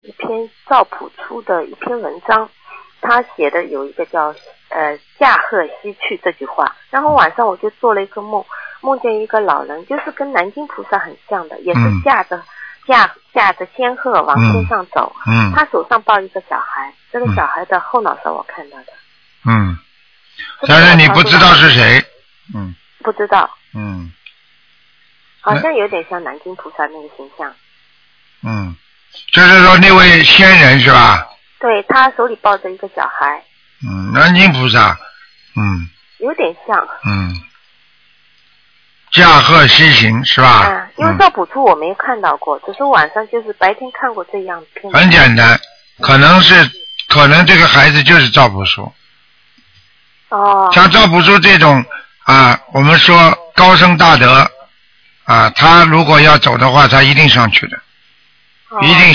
一篇赵朴初的一篇文章，他写的有一个叫驾鹤西去这句话，然后晚上我就做了一个梦，梦见一个老人，就是跟南京菩萨很像的，也是驾着仙鹤往天上走，他手上抱一个小孩，这个小孩的后脑勺我看到的， 但是你不知道是谁， 不知道，好像有点像南京菩萨那个形象， 就是说那位仙人是吧？ 对，他手里抱着一个小孩， 南京菩萨， 有点像， 驾鹤西行是吧？ 因为赵朴初我没有看到过，只是晚上就是白天看过这样片。 很简单，可能这个孩子就是赵朴初。像赵朴初这种我们说高僧大德他如果要走的话，他一定上去的，一定